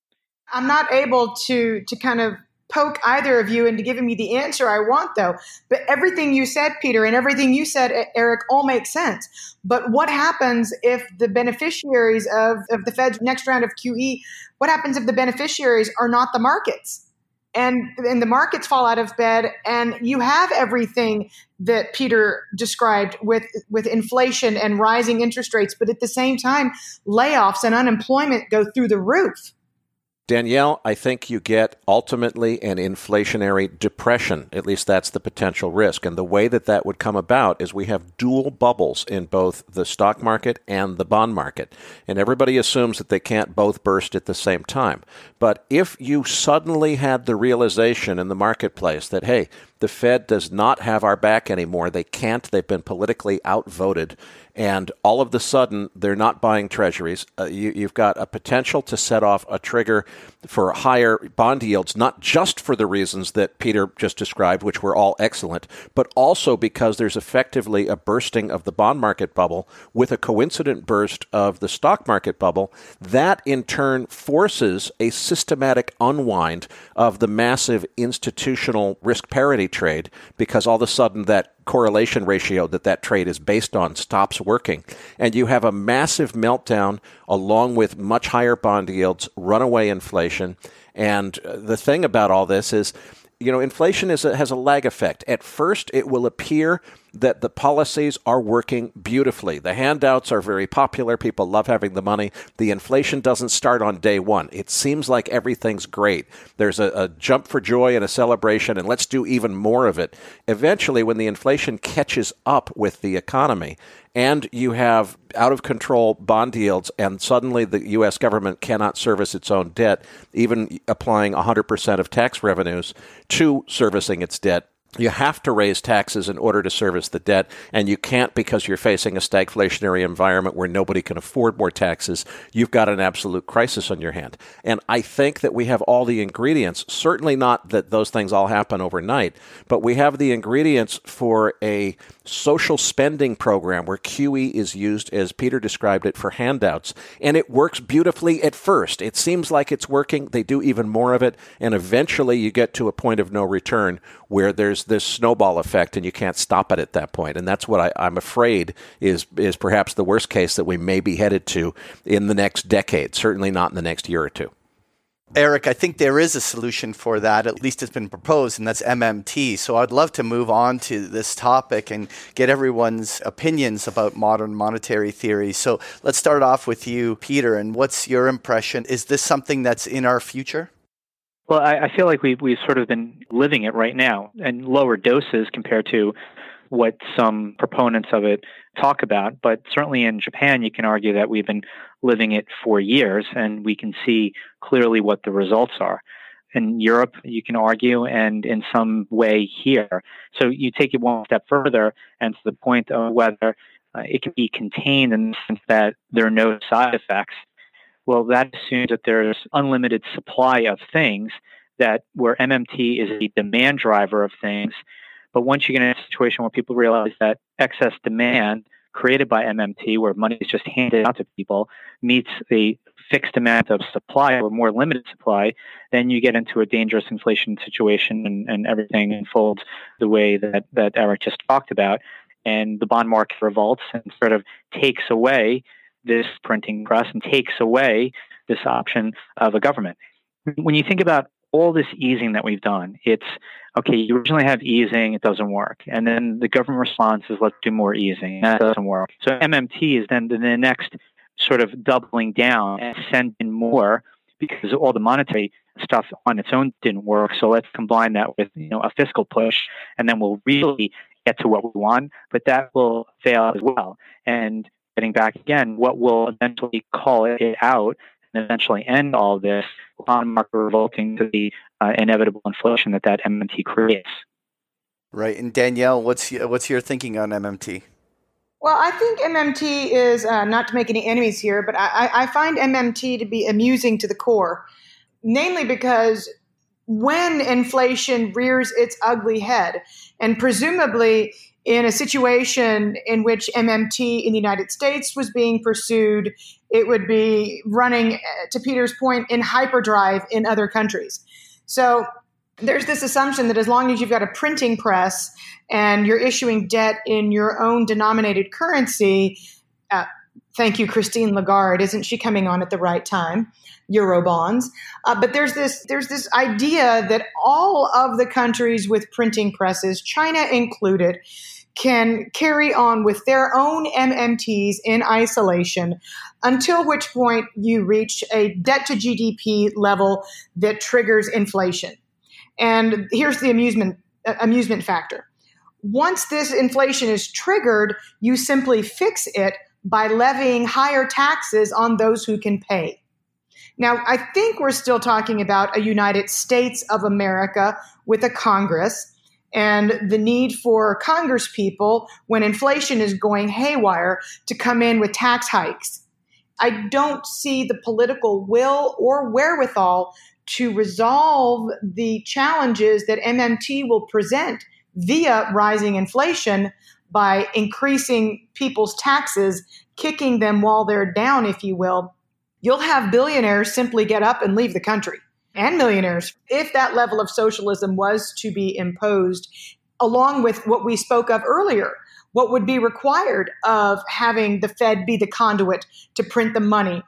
I'm not able to kind of poke either of you into giving me the answer I want, though. But everything you said, Peter, and everything you said, Eric, all makes sense. But what happens if the beneficiaries of the Fed's next round of QE, what happens if the beneficiaries are not the markets? And the markets fall out of bed, and you have everything that Peter described with inflation and rising interest rates, but at the same time, layoffs and unemployment go through the roof. Danielle, I think you get ultimately an inflationary depression. At least that's the potential risk. And the way that would come about is we have dual bubbles in both the stock market and the bond market. And everybody assumes that they can't both burst at the same time. But if you suddenly had the realization in the marketplace that, hey, the Fed does not have our back anymore. They can't. They've been politically outvoted. And all of a sudden, they're not buying treasuries. You've got a potential to set off a trigger for higher bond yields, not just for the reasons that Peter just described, which were all excellent, but also because there's effectively a bursting of the bond market bubble with a coincident burst of the stock market bubble. That, in turn, forces a systematic unwind of the massive institutional risk parity trade, because all of a sudden that correlation ratio that trade is based on stops working. And you have a massive meltdown along with much higher bond yields, runaway inflation. And the thing about all this is, inflation has a lag effect. At first, it will appear that the policies are working beautifully. The handouts are very popular. People love having the money. The inflation doesn't start on day one. It seems like everything's great. There's a jump for joy and a celebration, and let's do even more of it. Eventually, when the inflation catches up with the economy, and you have out-of-control bond yields, and suddenly the U.S. government cannot service its own debt, even applying 100% of tax revenues to servicing its debt, you have to raise taxes in order to service the debt, and you can't because you're facing a stagflationary environment where nobody can afford more taxes. You've got an absolute crisis on your hand. And I think that we have all the ingredients, certainly not that those things all happen overnight, but we have the ingredients for a social spending program where QE is used, as Peter described it, for handouts. And it works beautifully at first. It seems like it's working. They do even more of it. And eventually you get to a point of no return where there's there's this snowball effect and you can't stop it at that point. And that's what I'm afraid is perhaps the worst case that we may be headed to in the next decade, certainly not in the next year or two. Eric, I think there is a solution for that. At least it's been proposed, and that's MMT. So I'd love to move on to this topic and get everyone's opinions about modern monetary theory. So let's start off with you, Peter. And what's your impression? Is this something that's in our future? Well, I feel like we've sort of been living it right now, and lower doses compared to what some proponents of it talk about. But certainly in Japan, you can argue that we've been living it for years, and we can see clearly what the results are. In Europe, you can argue, and in some way here. So you take it one step further, and to the point of whether it can be contained in the sense that there are no side effects. Well, that assumes that there's unlimited supply of things, that where MMT is a demand driver of things. But once you get in a situation where people realize that excess demand created by MMT, where money is just handed out to people, meets a fixed amount of supply or more limited supply, then you get into a dangerous inflation situation, and everything unfolds the way that Eric just talked about. And the bond market revolts and sort of takes away this printing press and takes away this option of a government. When you think about all this easing that we've done, it's, okay, you originally have easing, it doesn't work. And then the government response is, let's do more easing. That doesn't work. So MMT is then the next sort of doubling down and send in more, because all the monetary stuff on its own didn't work. So let's combine that with, a fiscal push, and then we'll really get to what we want, but that will fail as well. And getting back again, what will eventually call it out and eventually end all of this bond market revolting to the inevitable inflation that MMT creates. Right. And Danielle, what's your thinking on MMT? Well, I think MMT is, not to make any enemies here, but I find MMT to be amusing to the core, namely because when inflation rears its ugly head, and presumably in a situation in which MMT in the United States was being pursued, it would be running, to Peter's point, in hyperdrive in other countries. So there's this assumption that as long as you've got a printing press and you're issuing debt in your own denominated currency, thank you, Christine Lagarde, isn't she coming on at the right time? Eurobonds. But there's this idea that all of the countries with printing presses, China included, can carry on with their own MMTs in isolation, until which point you reach a debt to GDP level that triggers inflation. And here's the amusement factor. Once this inflation is triggered, you simply fix it by levying higher taxes on those who can pay. Now, I think we're still talking about a United States of America with a Congress, and the need for Congresspeople, when inflation is going haywire, to come in with tax hikes. I don't see the political will or wherewithal to resolve the challenges that MMT will present via rising inflation by increasing people's taxes, kicking them while they're down, if you will. You'll have billionaires simply get up and leave the country, and millionaires, if that level of socialism was to be imposed, along with what we spoke of earlier. What would be required of having the Fed be the conduit to print the money,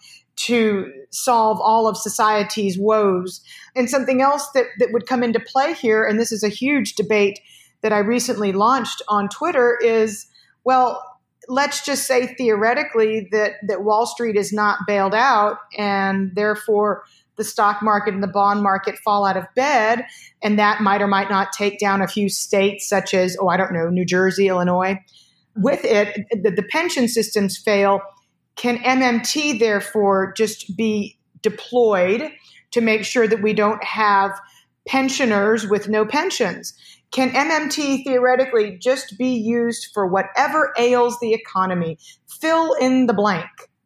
to solve all of society's woes. And something else that would come into play here, and this is a huge debate that I recently launched on Twitter, is, well, let's just say theoretically that Wall Street is not bailed out, and therefore the stock market and the bond market fall out of bed, and that might or might not take down a few states such as, New Jersey, Illinois. With it, the pension systems fail. Can MMT therefore just be deployed to make sure that we don't have pensioners with no pensions? Can MMT theoretically just be used for whatever ails the economy? Fill in the blank.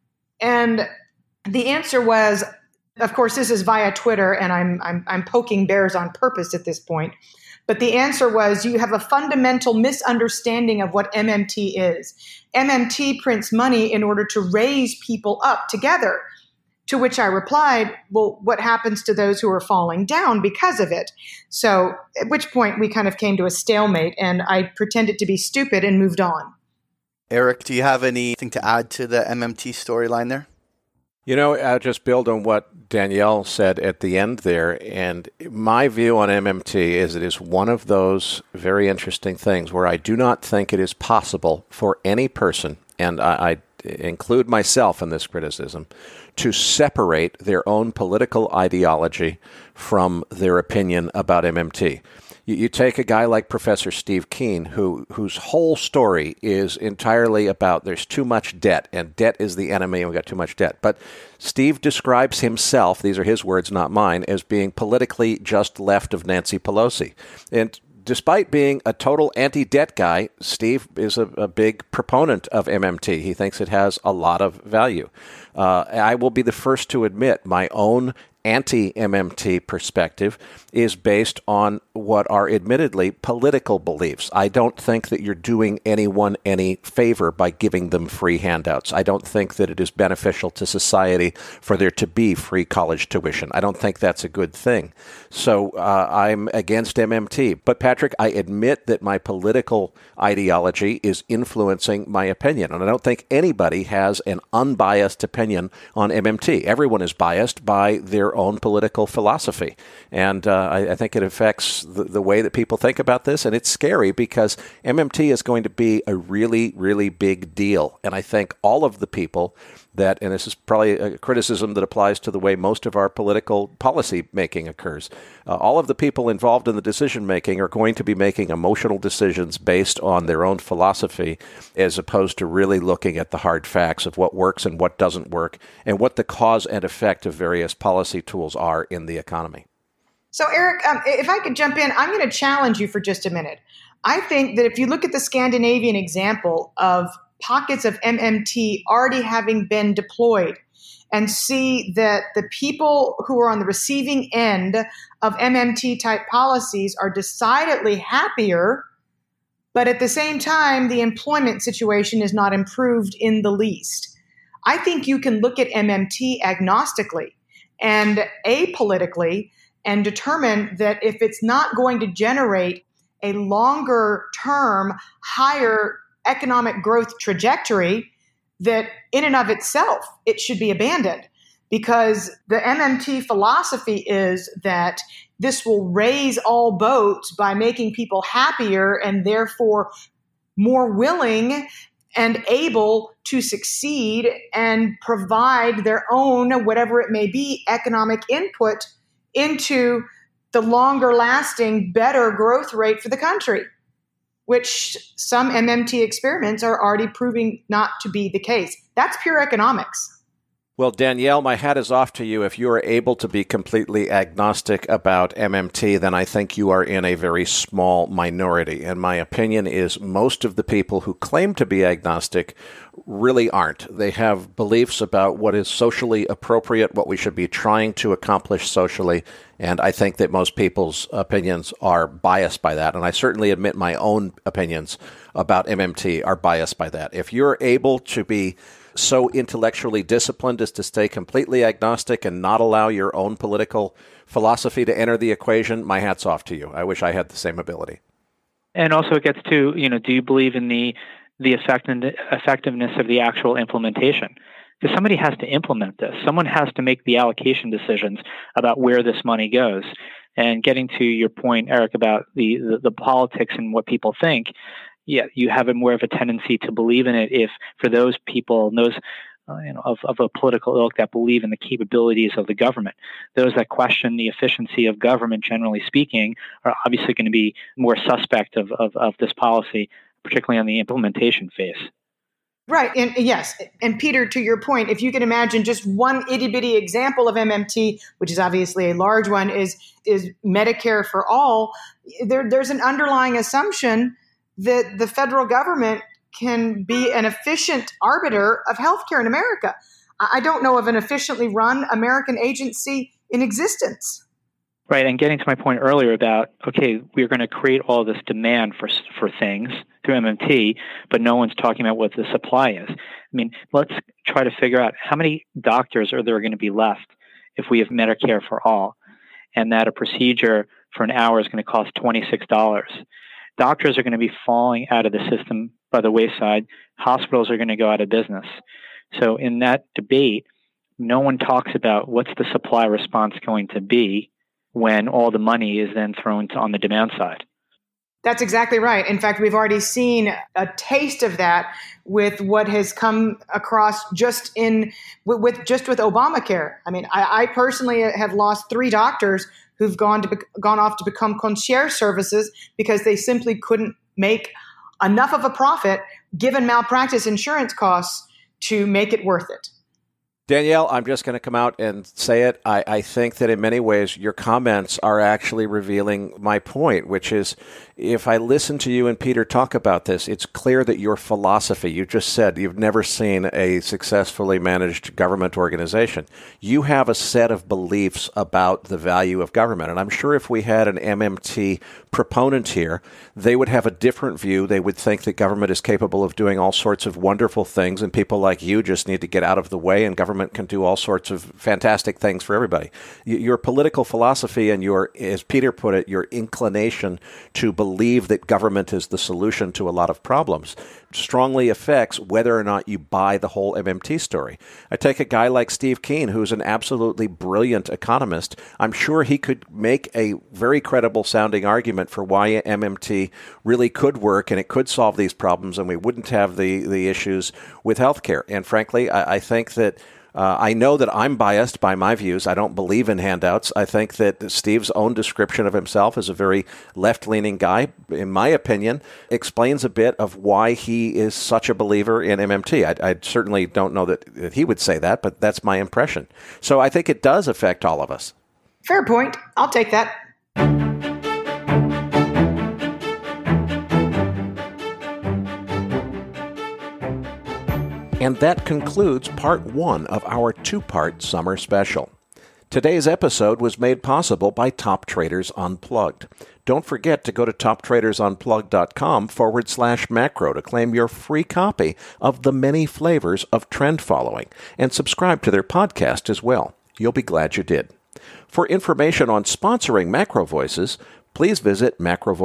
And the answer was, of course, this is via Twitter, and I'm poking bears on purpose at this point. But the answer was, you have a fundamental misunderstanding of what MMT is. MMT prints money in order to raise people up together. To which I replied, well, what happens to those who are falling down because of it? So at which point we kind of came to a stalemate, and I pretended to be stupid and moved on. Eric, do you have anything to add to the MMT storyline there? I'll just build on what Danielle said at the end there. And my view on MMT is it is one of those very interesting things where I do not think it is possible for any person, and I include myself in this criticism, to separate their own political ideology from their opinion about MMT. You take a guy like Professor Steve Keen, whose whole story is entirely about there's too much debt, and debt is the enemy, and we've got too much debt. But Steve describes himself, these are his words, not mine, as being politically just left of Nancy Pelosi. And despite being a total anti-debt guy, Steve is a big proponent of MMT. He thinks it has a lot of value. I will be the first to admit my own anti-MMT perspective is based on what are admittedly political beliefs. I don't think that you're doing anyone any favor by giving them free handouts. I don't think that it is beneficial to society for there to be free college tuition. I don't think that's a good thing. So I'm against MMT. But Patrick, I admit that my political ideology is influencing my opinion. And I don't think anybody has an unbiased opinion on MMT. Everyone is biased by their own political philosophy. And I think it affects the way that people think about this. And it's scary because MMT is going to be a really, really big deal. And I think all of the people that, and this is probably a criticism that applies to the way most of our political policy making occurs, all of the people involved in the decision making are going to be making emotional decisions based on their own philosophy as opposed to really looking at the hard facts of what works and what doesn't work and what the cause and effect of various policy tools are in the economy. So, Eric, if I could jump in, I'm going to challenge you for just a minute. I think that if you look at the Scandinavian example of pockets of MMT already having been deployed and see that the people who are on the receiving end of MMT type policies are decidedly happier, but at the same time, the employment situation is not improved in the least. I think you can look at MMT agnostically and apolitically and determine that if it's not going to generate a longer term, higher economic growth trajectory, that in and of itself, it should be abandoned, because the MMT philosophy is that this will raise all boats by making people happier and therefore more willing and able to succeed and provide their own, whatever it may be, economic input into the longer lasting, better growth rate for the country, which some MMT experiments are already proving not to be the case. That's pure economics. Well, Danielle, my hat is off to you. If you are able to be completely agnostic about MMT, then I think you are in a very small minority. And my opinion is most of the people who claim to be agnostic really aren't. They have beliefs about what is socially appropriate, what we should be trying to accomplish socially. And I think that most people's opinions are biased by that. And I certainly admit my own opinions about MMT are biased by that. If you're able to be so intellectually disciplined as to stay completely agnostic and not allow your own political philosophy to enter the equation, my hat's off to you. I wish I had the same ability. And also it gets to, do you believe in the effectiveness of the actual implementation? Because somebody has to implement this. Someone has to make the allocation decisions about where this money goes. And getting to your point, Eric, about the politics and what people think, yeah, you have more of a tendency to believe in it if for those people, those of a political ilk that believe in the capabilities of the government. Those that question the efficiency of government, generally speaking, are obviously going to be more suspect of this policy, particularly on the implementation phase. Right. And yes. And Peter, to your point, if you can imagine just one itty bitty example of MMT, which is obviously a large one, is Medicare for all, there's an underlying assumption that the federal government can be an efficient arbiter of healthcare in America. I don't know of an efficiently run American agency in existence. Right, and getting to my point earlier about, okay, we're going to create all this demand for things through MMT, but no one's talking about what the supply is. I mean, let's try to figure out how many doctors are there going to be left if we have Medicare for all, and that a procedure for an hour is going to cost $26. Doctors are going to be falling out of the system by the wayside. Hospitals are going to go out of business. So in that debate, no one talks about what's the supply response going to be when all the money is then thrown on the demand side. That's exactly right. In fact, we've already seen a taste of that with what has come across just with Obamacare. I mean, I personally have lost 3 doctors who've gone off to become concierge services because they simply couldn't make enough of a profit given malpractice insurance costs to make it worth it. Danielle, I'm just going to come out and say it. I think that in many ways your comments are actually revealing my point, which is if I listen to you and Peter talk about this, it's clear that your philosophy, you just said you've never seen a successfully managed government organization. You have a set of beliefs about the value of government. And I'm sure if we had an MMT proponent here, they would have a different view. They would think that government is capable of doing all sorts of wonderful things, and people like you just need to get out of the way, and government can do all sorts of fantastic things for everybody. Your political philosophy and your, as Peter put it, your inclination to believe that government is the solution to a lot of problems strongly affects whether or not you buy the whole MMT story. I take a guy like Steve Keen, who's an absolutely brilliant economist. I'm sure he could make a very credible sounding argument for why MMT really could work and it could solve these problems and we wouldn't have the issues with healthcare. And frankly, I think that I know that I'm biased by my views. I don't believe in handouts. I think that Steve's own description of himself as a very left-leaning guy, in my opinion, explains a bit of why he is such a believer in MMT. I certainly don't know that he would say that, but that's my impression. So I think it does affect all of us. Fair point. I'll take that. And that concludes part 1 of our 2-part summer special. Today's episode was made possible by Top Traders Unplugged. Don't forget to go to toptradersunplugged.com/macro to claim your free copy of The Many Flavors of Trend Following and subscribe to their podcast as well. You'll be glad you did. For information on sponsoring Macro Voices, please visit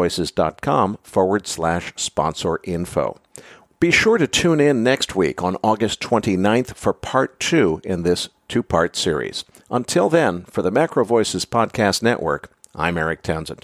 macrovoices.com/sponsor-info. Be sure to tune in next week on August 29th for part 2 in this 2-part series. Until then, for the Macro Voices Podcast Network, I'm Eric Townsend.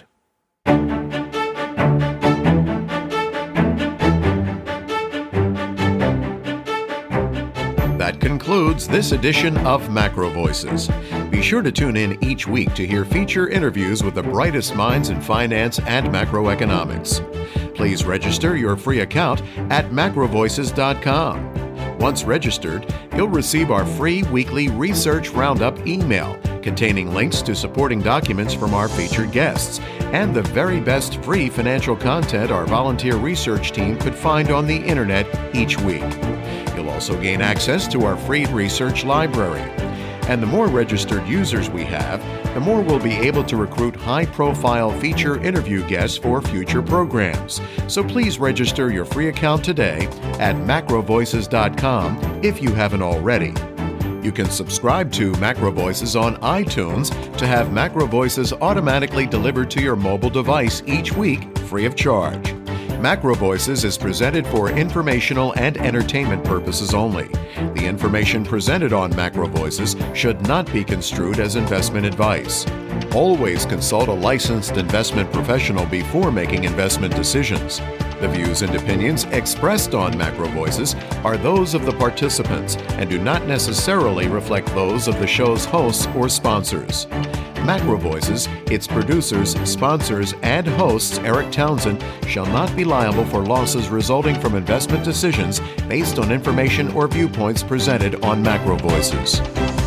That concludes this edition of Macro Voices. Be sure to tune in each week to hear feature interviews with the brightest minds in finance and macroeconomics. Please register your free account at macrovoices.com. Once registered, you'll receive our free weekly Research Roundup email containing links to supporting documents from our featured guests and the very best free financial content our volunteer research team could find on the internet each week. You'll also gain access to our free research library. And the more registered users we have, the more we'll be able to recruit high-profile feature interview guests for future programs. So please register your free account today at macrovoices.com if you haven't already. You can subscribe to Macro Voices on iTunes to have Macro Voices automatically delivered to your mobile device each week, free of charge. Macro Voices is presented for informational and entertainment purposes only. The information presented on Macro Voices should not be construed as investment advice. Always consult a licensed investment professional before making investment decisions. The views and opinions expressed on Macro Voices are those of the participants and do not necessarily reflect those of the show's hosts or sponsors. Macro Voices, its producers, sponsors, and hosts, Eric Townsend, shall not be liable for losses resulting from investment decisions based on information or viewpoints presented on Macro Voices.